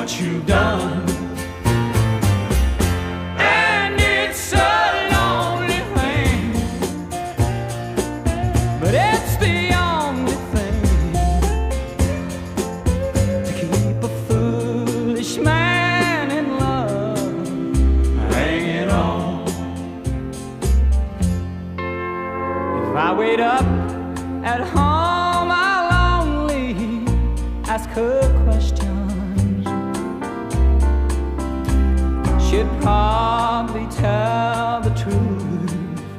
what you've done. And it's a lonely thing, but it's the only thing to keep a foolish man in love hanging on. If I wait up at home, I'll only ask her questions. She'd probably tell the truth,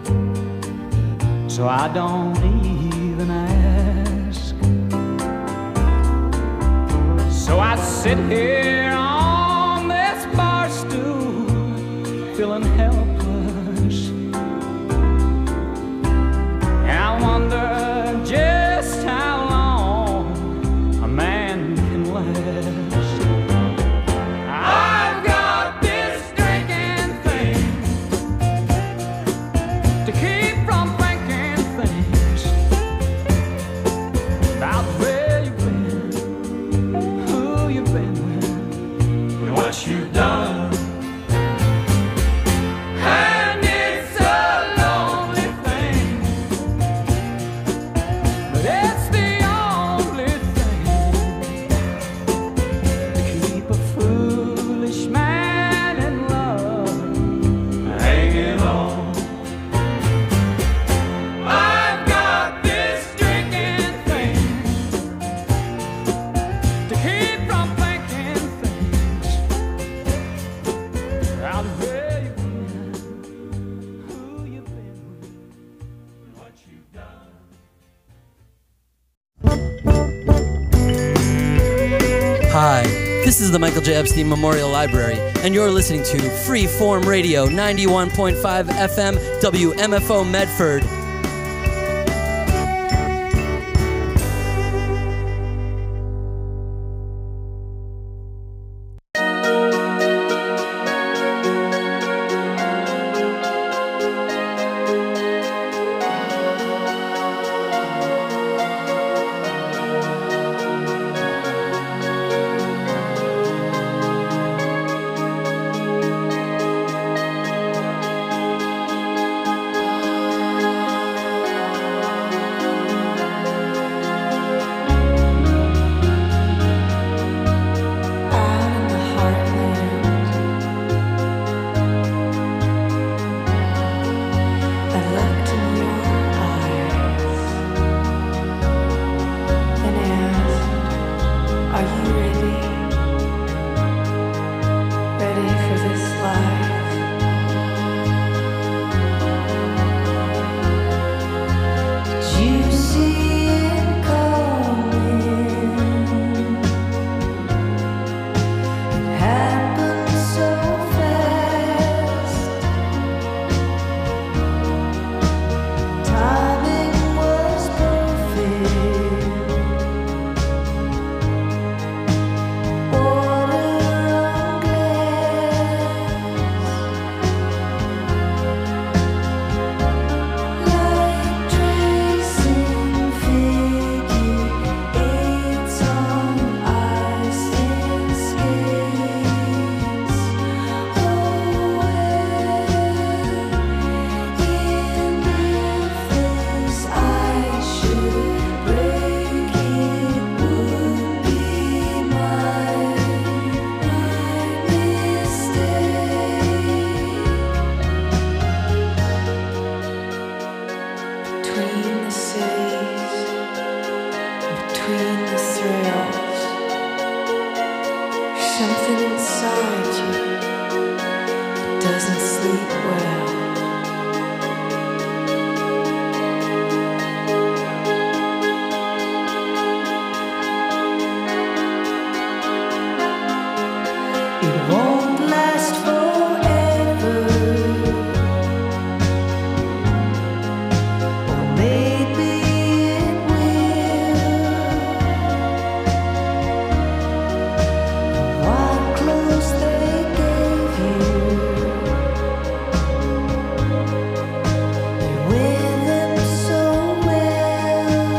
so I don't even ask. So I sit here on this bar stool, feeling helpless, and I wonder just how long a man can last. I've got this drinking thing to keep from thinking things about where you've been, who you've been with, and what you've done. And it's a lonely thing, but it's the only thing to keep a foolish man in love hanging on. I've got this drinking thing to keep from thinking things about where you've been, who you've been with, and what you've done. Hi, this is the Michael J. Epstein Memorial Library, and you're listening to Freeform Radio 91.5 FM WMFO Medford.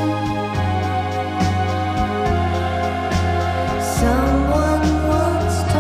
Someone wants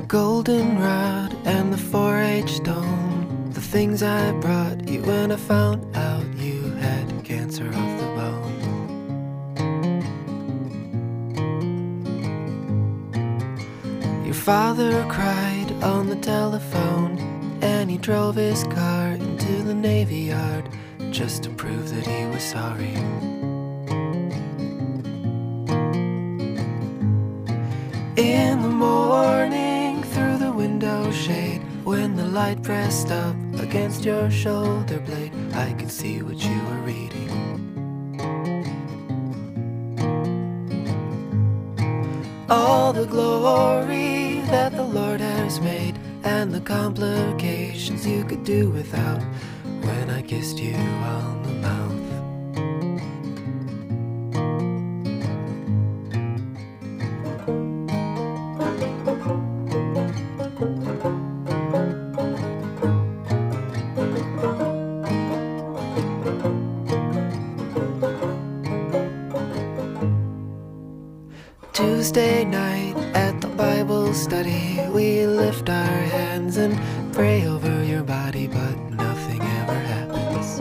goldenrod and the 4-H stone, the things I brought you when I found out you had cancer of the bone. Your father cried on the telephone, and he drove his car into the Navy Yard just to prove that he was sorry. In the morning, through the window shade, when the light pressed up against your shoulder blade, I could see what you were reading. All the glory that the Lord has made, and the complications you could do without, when I kissed you on the mouth. Tuesday night at the Bible study, we lift our hands and pray over your body, but nothing ever happens.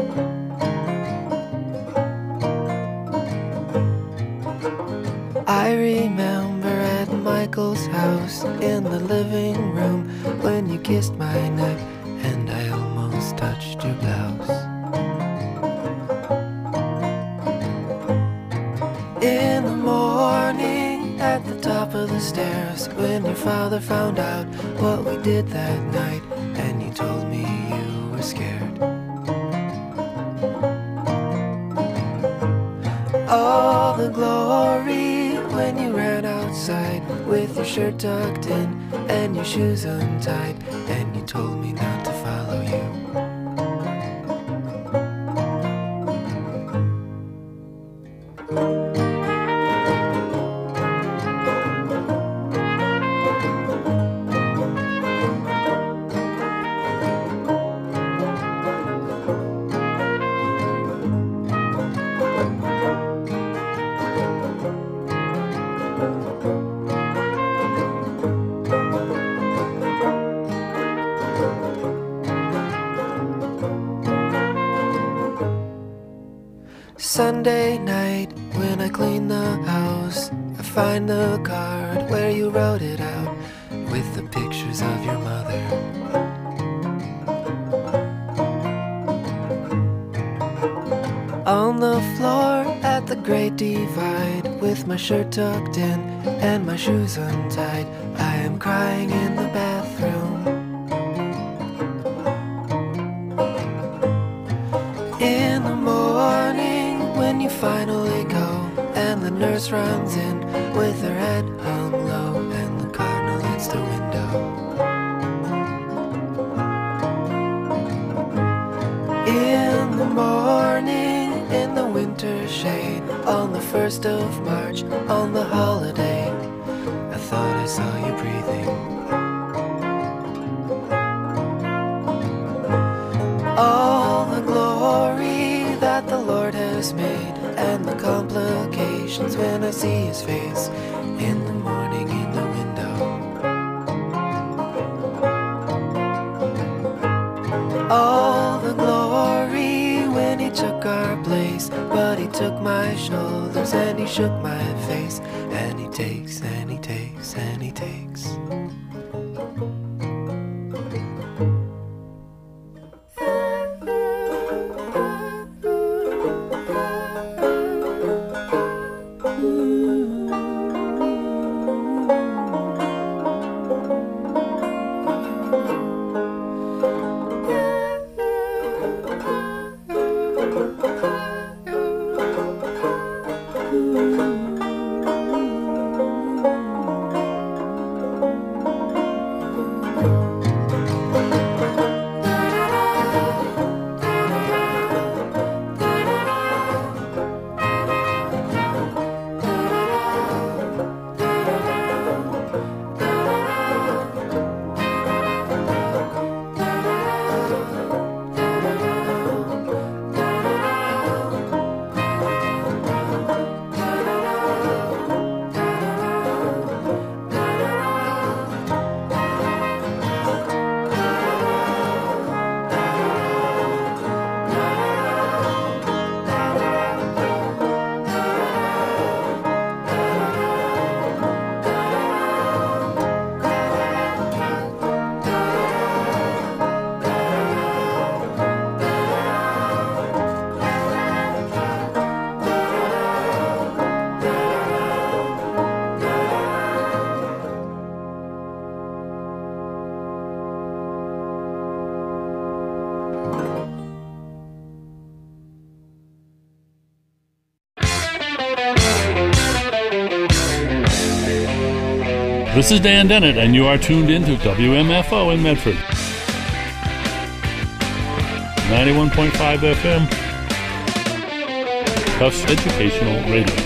I remember at Michael's house in the living room when you kissed my neck and I almost touched your blouse. In the morning at the top of the stairs, when your father found out what we did that night, and you told me you were scared. All the glory when you ran outside with your shirt tucked in and your shoes untied, and you told me not to follow you. Sunday night, when I clean the house, I find the card where you wrote it out with the pictures of your mother. On the floor at the Great Divide, with my shirt tucked in and my shoes untied, I am crying in the bathroom. In the morning, when you finally go, and the nurse runs in with her head hung low, and the cardinal hits the window. In the morning, in the winter shade, on the 1st of March, on the holiday, I thought I saw you breathing. All the glory that the Lord has made, and the complications when I see his face in the morning in the window. All the glory when he took our place, but he took my shoulders and he shook my face, and he takes and he takes and he takes. This is Dan Dennett, and you are tuned into WMFO in Medford. 91.5 FM. Tufts Educational Radio.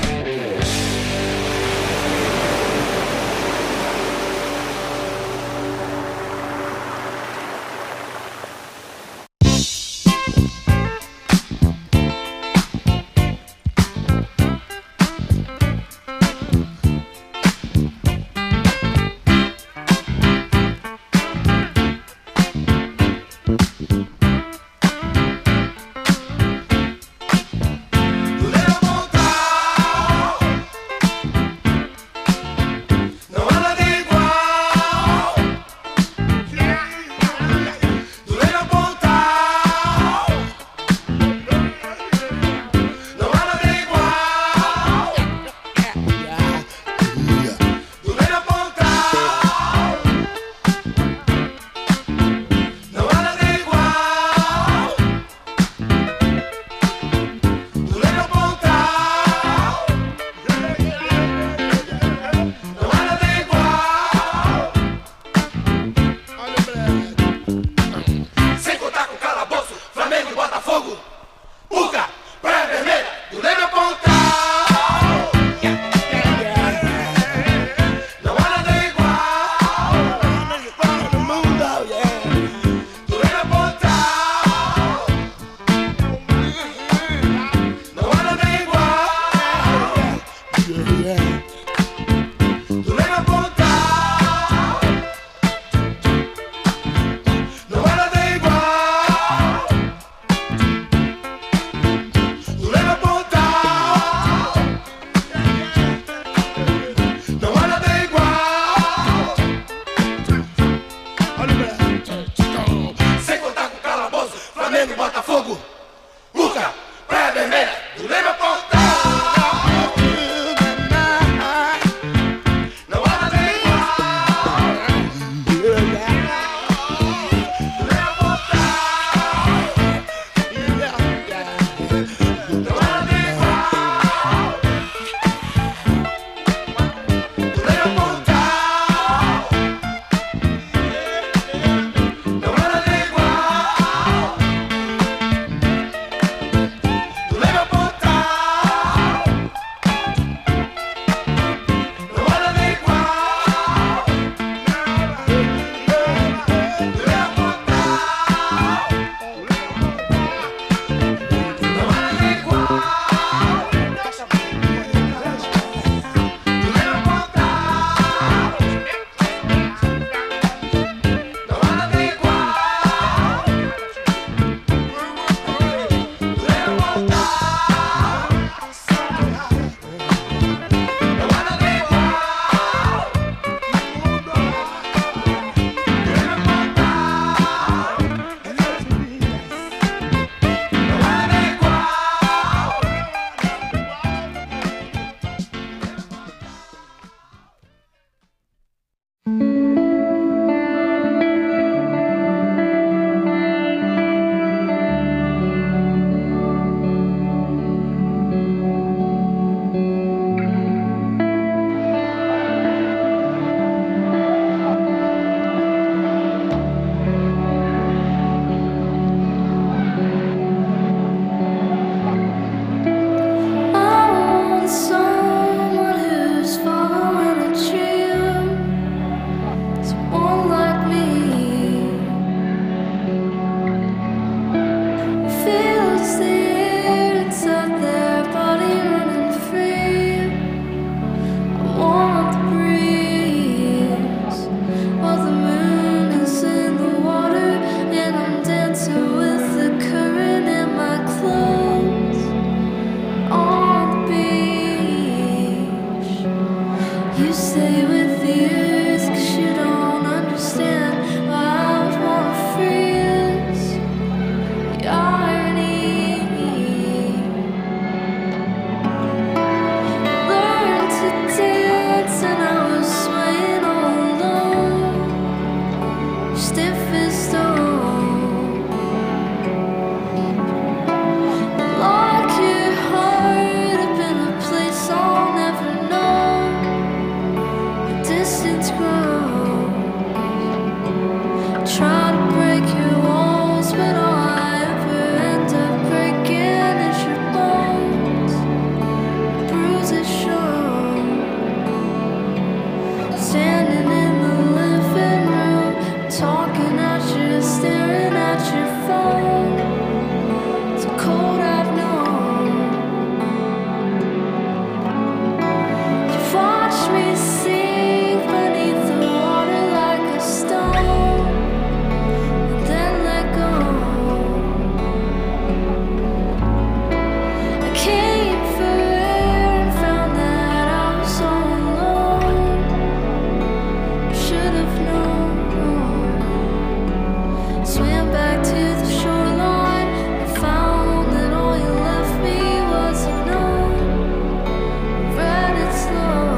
Tu devo montar try to break your walls, but all I ever end up breaking is your bones. Bruises show. Standing in the living room, talking at you, staring at your phone. It's a cold I've known. You've watched me sink beneath the water like a stone, and then let go. I came for air and found that I was all alone. Should have known. Swam back to the shoreline and found that all you left me was a note. Read it slow.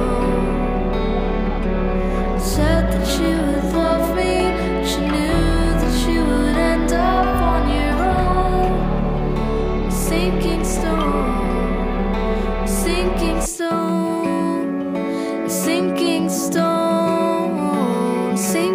Said that you would love me, but you knew that you would end up on your own. Sinking stone, sinking stone, sinking stone, sinking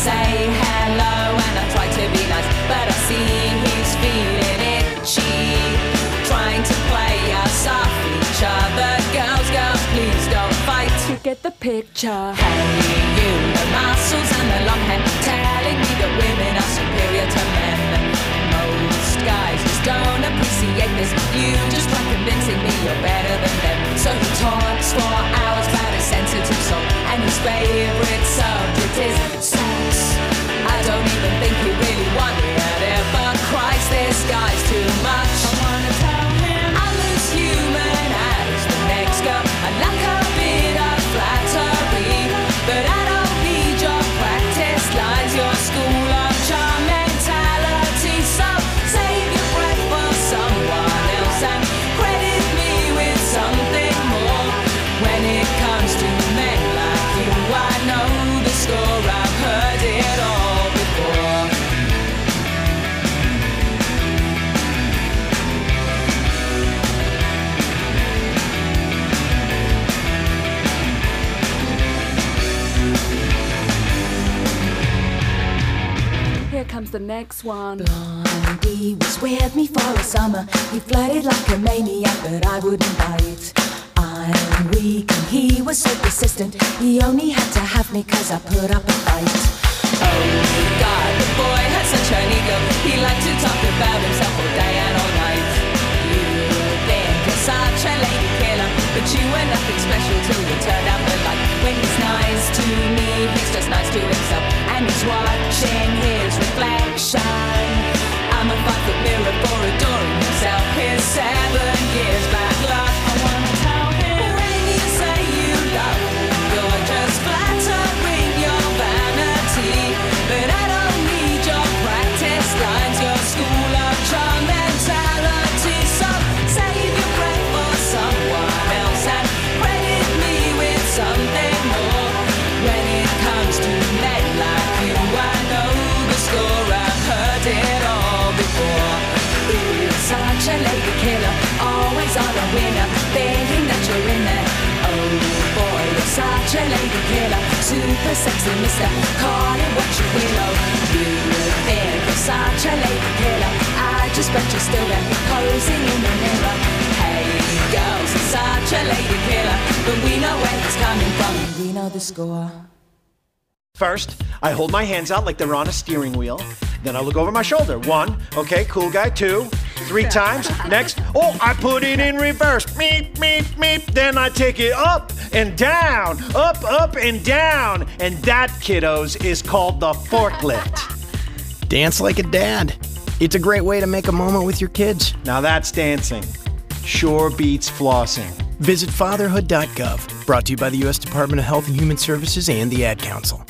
say hello and I try to be nice, but I see he's feeling itchy, trying to play us off each other. Girls, girls, please don't fight. You get the picture. Hey, you, the muscles and the long hair, telling me that women are superior to men. Most guys just don't appreciate this. You just try convincing me you're better than them. So he talks for hours about his sensitive soul, and his favorite subject is sex. I don't even think he really wanted it, but Christ, this guy's too much. I wanna tell him I'm as human as the next girl. I like a bit of flattery, but I don't need your practice lines, your school of charm mentality. So save your breath for someone else and credit me with something more. When it comes to men like you, I know the score. I've heard it all before. Here comes the next one. Blondie was with me for a summer. He flirted like a maniac, but I wouldn't bite. I'm weak and he was so persistent. He only had to have me 'cause I put up a fight. Oh God, the boy has such an ego. He liked to talk about himself all day and all night. You think you're such a lady killer, but you were nothing special till you turned out the light. When he's nice to me, he's just nice to himself, and he's watching his reflection. I'm a 5-foot mirror for adoring himself. His 7 years bad luck. I wanna tell him, when you say you love me, you're just flattering your vanity. But I don't need your practice lines, your school of charm mentality. So save your breath for someone else and credit me with something more. When it comes to men like you, I know the score. I've heard it all before. Ooh, such a lady killer, always on a winner, thinking that you're in there. Oh boy, you're such a lady killer, super sexy mister, call it what you will. Oh, you think you're such a lady killer, I just bet you're still there, posing in the mirror. Hey girls, you're such a lady killer, but we know where it's coming from, we know the score. First, I hold my hands out like they're on a steering wheel. Then I look over my shoulder. 1, okay, cool guy. 2, 3 times. Next, oh, I put it in reverse. Meep, meep, meep. Then I take it up and down, up and down. And that, kiddos, is called the forklift. Dance like a dad. It's a great way to make a moment with your kids. Now that's dancing. Sure beats flossing. Visit fatherhood.gov. Brought to you by the U.S. Department of Health and Human Services and the Ad Council.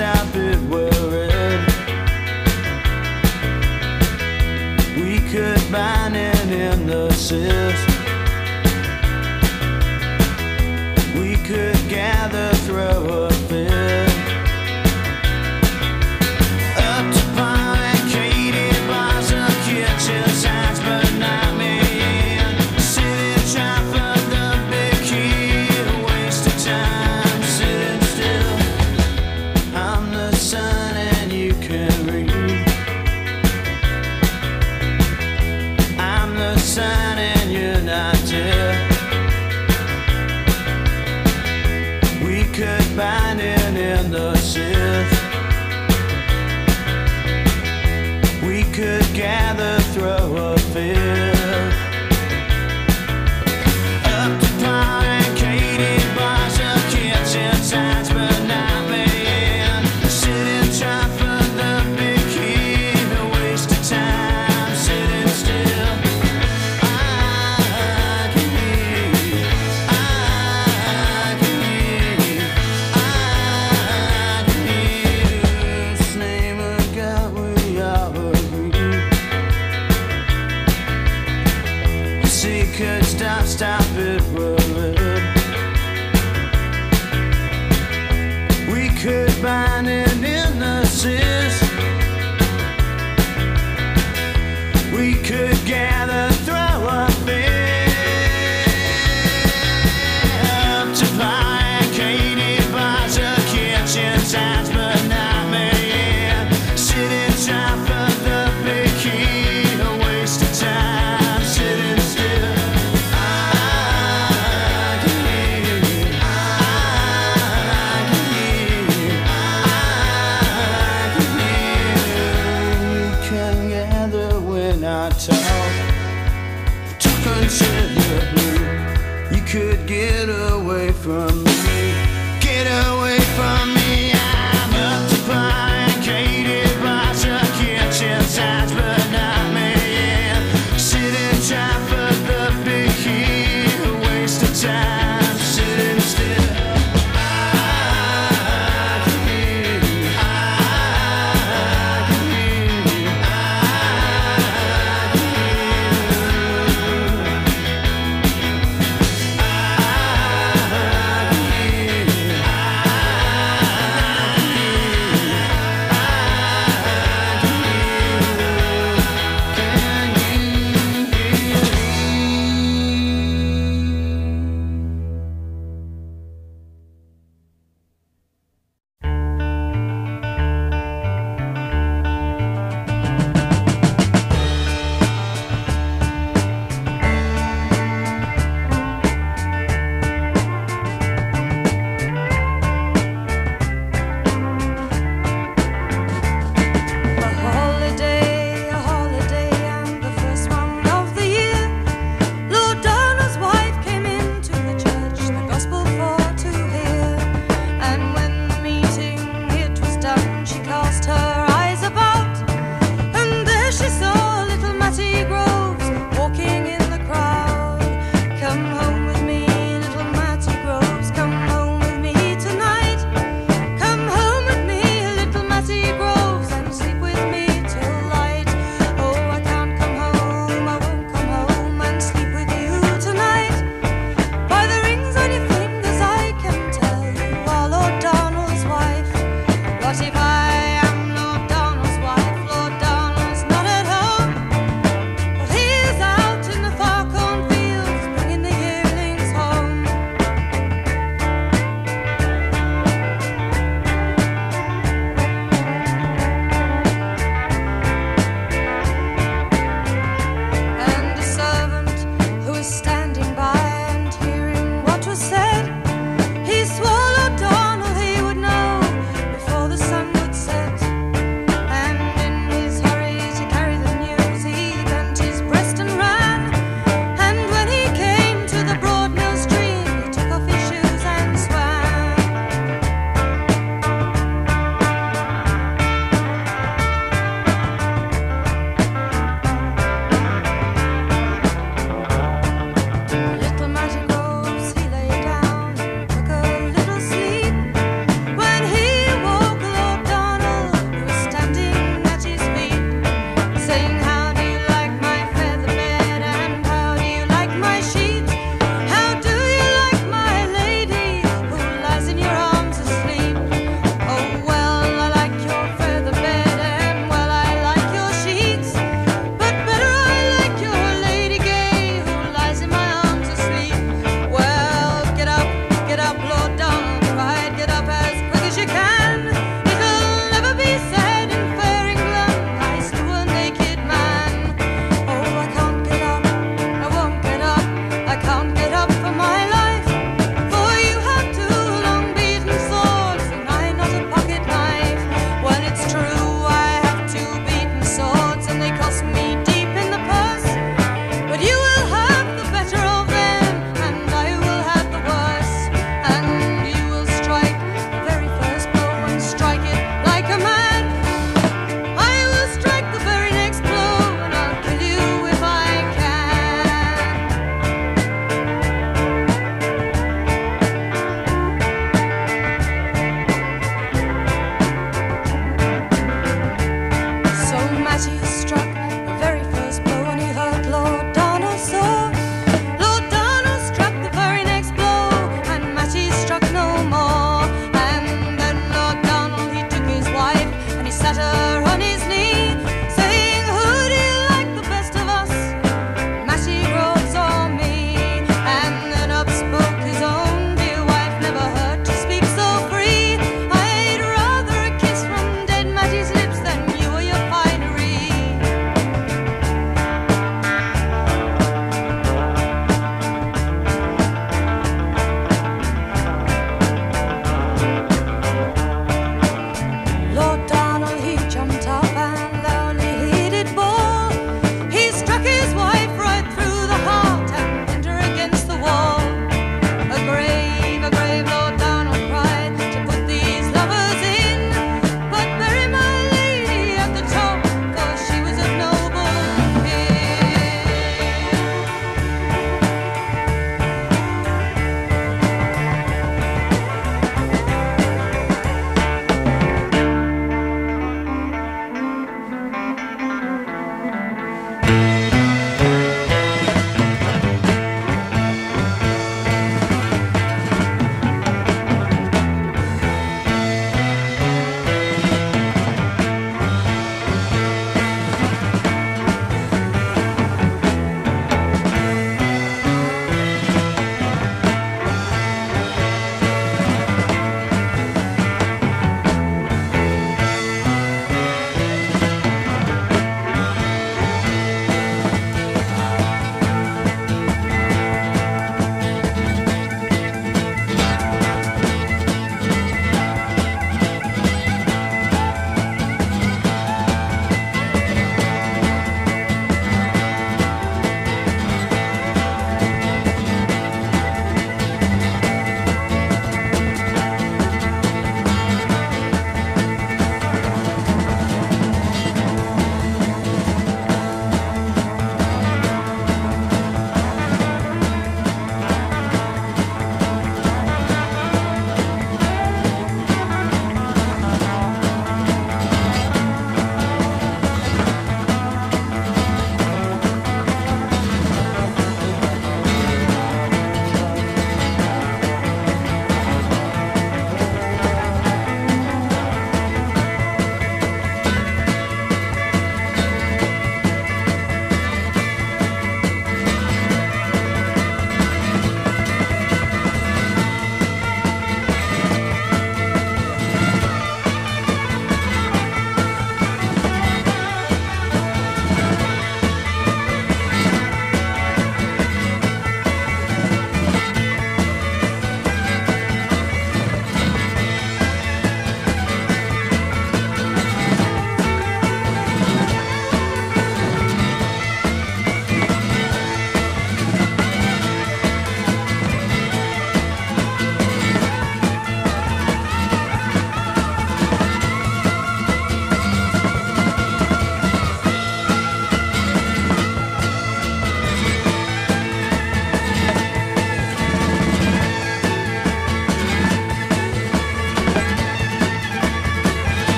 stop it worried. We could bind it in the cyst. We could gather, throw a fit. Up to barricaded bars of kitchen signs, but not me. Sitting trying for the big key, a waste of time. Sitting still, I'm the sun and you can read. I'm the sun and you're not dead. We could bind it in the cyst. We could gather, throw a fit. Up to barricaded bars of kitchen signs, but not me. Sitting trying for the big key, a waste of time. Sitting still, I can hear you. I can hear you. I can hear you. This name of God, we all agree. See, could stop it rolling. We could bind it in the cyst. We could gather, throw a fit. Up to barricaded bars of kitchen signs, but not me. Sitting trying for the big key, a waste of time. Sitting still, I can hear you. I can hear you. I can hear you. You can gather when I talk. Talk until you're blue. You could get away from me. Get away from me. I'm up to barricaded bars of kitchen signs, but not me. Sitting trying for the big key, a waste of time. Sitting still, I can hear you. I can hear you. I can hear you.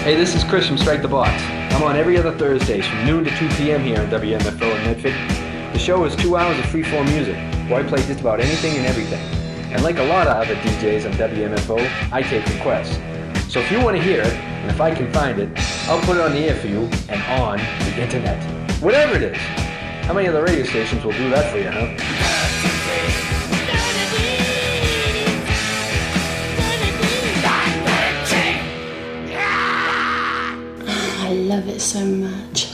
Hey, this is Chris from Strike the Box. I'm on every other Thursdays from noon to 2 p.m. here on WMFO in Medford. The show is 2 hours of freeform music, where I play just about anything and everything. And like a lot of other DJs on WMFO, I take requests. So if you want to hear it, and if I can find it, I'll put it on the air for you and on the internet. Whatever it is. How many other radio stations will do that for you, huh? I love it so much.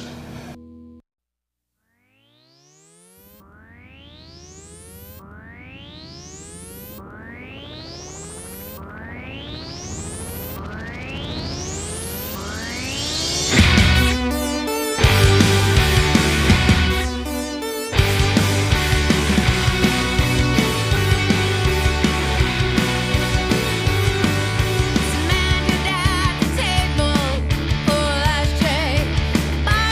Table, full ashtray,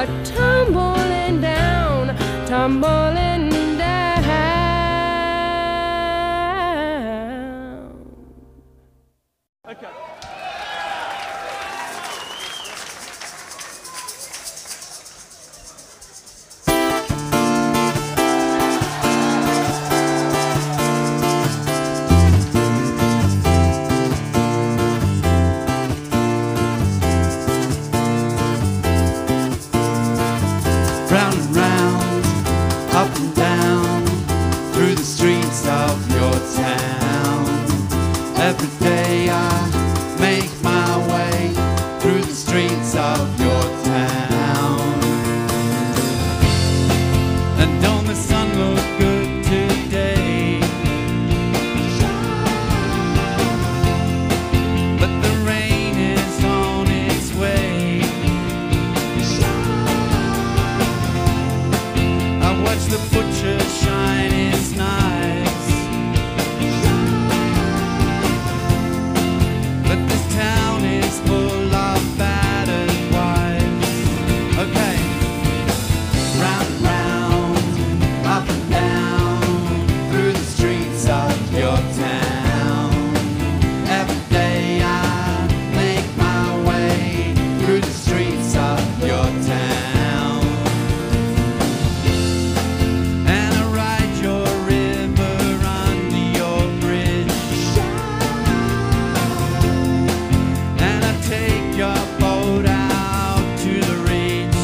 are tumbling down, tumbling down. Okay. Round and round, up and down, through the streets of your town. Every day I make my way through the streets of your town. And don't the sun look good today? But the rain is on its way. I watch the butcher shine his knives, but this town is full of battered wives. Okay, round and round, up and down, through the streets of your town. Every day I make my way through the streets of your town. And I ride your river under your bridge. And I take your boat out to the reach.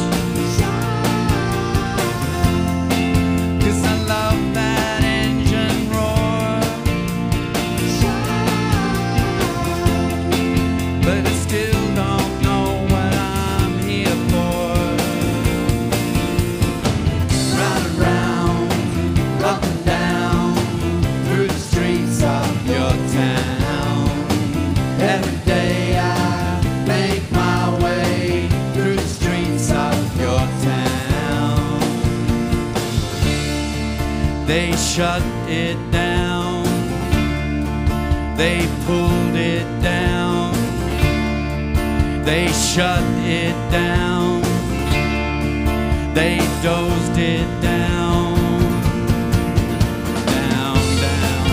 'Cause I love that engine roar. But I still don't know what I'm here for. Round and round, up and down, through the streets of your town. Every day I make my way through the streets of your town. They shut it down. They pulled it down. They shut it down. They dozed it down. Down, down.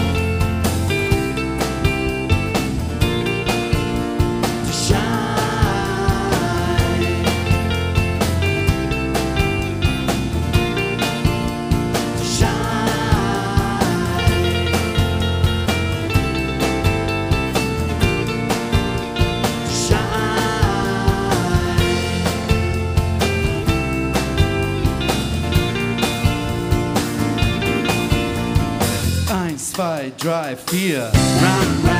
To shine. To shine. To shine. Eins, zwei, drei, vier. Round and round.